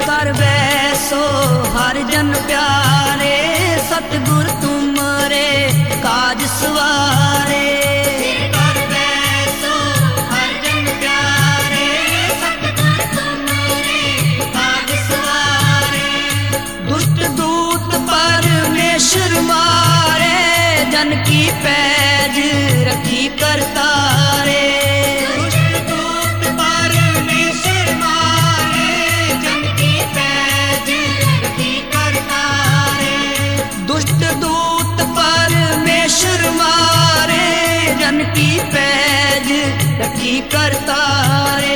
कर वैसो हर जन प्यारे, सतगुर तुमरे काज सवारे। मारे जन की पैज रखी करतारे, दुष्ट दूत परमेश्वर मारे जन की पैज रखी करतारे। दुष्ट दूत परमेश्वर मारे जन की पैज रखी करतारे।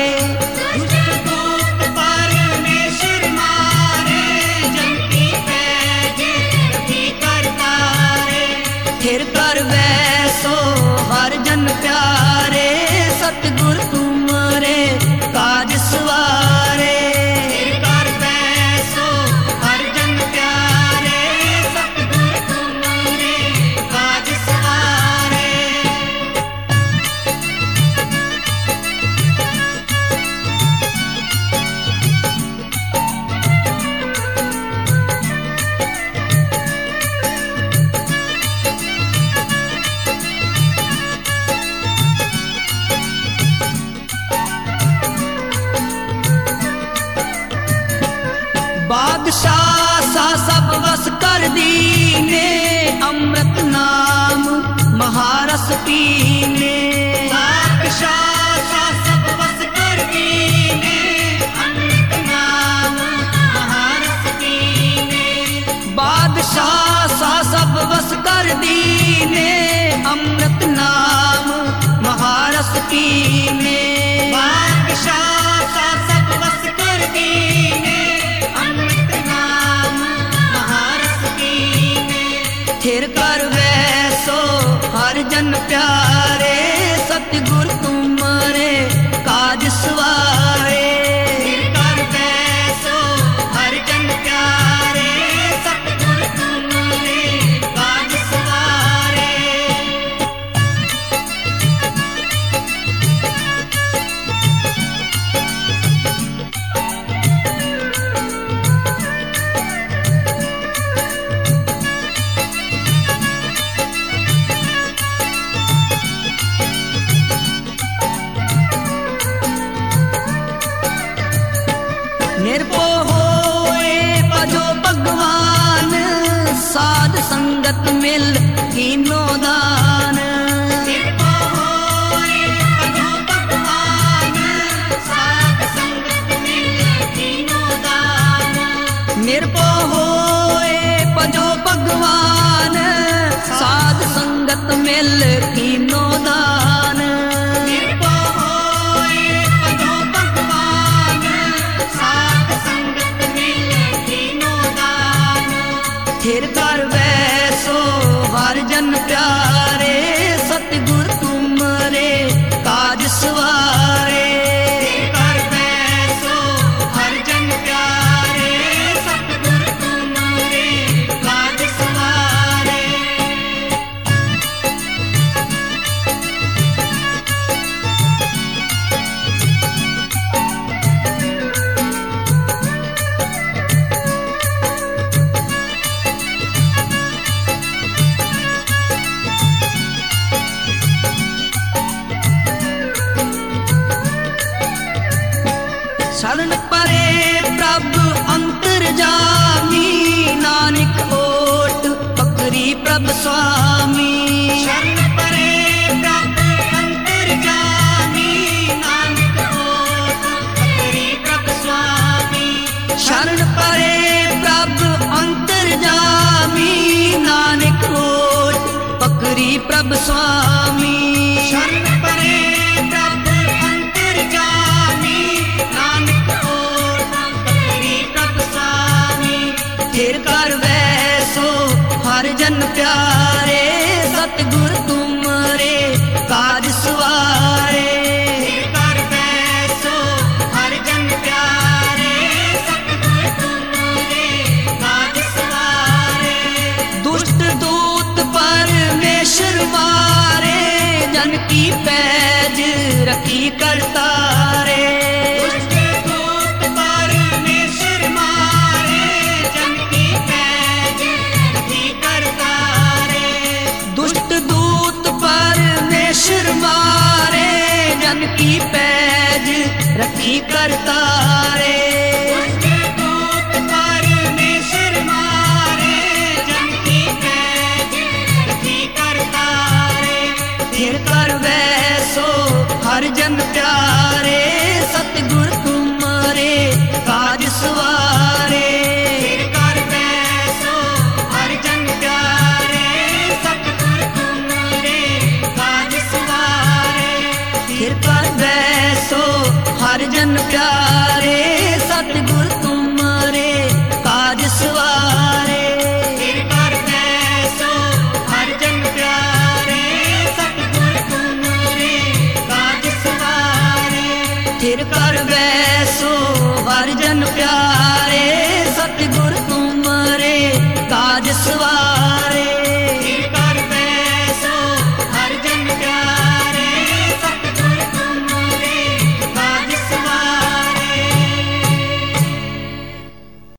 फिर कर वैसो हर जन प्यारे, सतगुर तुमरे काज सवारे। फिर कर वैसो हर जन प्यारे, सतगुर तुमरे काज सवारे। बादशाह सा सब वस कर दीने, अमृत नाम महारस पीने। बादशाह सा सब वस कर दीने, अमृत नाम महारस पीने। बादशाह सा सब वस कर दीने, अमृत नाम महारस पीने। बादशाह सा सब वस कर दीने, फिर कर वैसो हर जन प्यारे, सतगुर तुमरे काज सवारे। फिर कर वैसो हर जन प्यारे, सतगुर तुमरे काज सवारे। निर्भो होए भजो भगवान, साध संगत मिल कीनो दान। निर्भो होए भजो भगवान, साध संगत मिल कीनो दान। निर्भो होए भजो भगवान, साध संगत मिल कीनो दान। फिर कर वैसो हर जन प्यारे, सतगुर तुमरे काज सवारे। फिर कर वैसो हर जन प्यारे, सतगुर तुमरे काज सवारे। शरण परे प्रभ अंतरजामी, नानक ओट पकरी प्रभ स्वामी। शरण परे प्रभ अंतरजामी, नानक ओट पकरी प्रभ स्वामी। शरण परे प्रभ अंतरजामी, नानक ओट पकरी प्रभ स्वामी। शरण परे फिर कर वैसो हर जन प्यारे, सतगुर तुमरे काज सवारे। फिर कर वैसो हर जन प्यारे, सतगुर तुमरे काज सवारे। दुष्ट दूत परमेश्वर मारे, जन की पैज रखी करतारे। दुष्ट दूत परमेश्वर जन की पैज रखी करतारे। उसके दूत परमेश्वर मारे, जन की पैज रखी करतारे। फिर कर वैसो हर जन प्यारे, सतगुर तुम्हारे काज सवारे। फिर कर वैसो हर जन प्यारे, सतगुर तुम्हारे काज सवारे। फिर कर वैसो हर जन प्यारे, सतगुर तुम्हारे काज सवारे। फिर कर वैसो हर जन प्यारे, सतगुर तुम्हारे काज सवारे। फिर कर वैसो हर जन प्यारे, सतगुर तुम्हारे काज सवारे।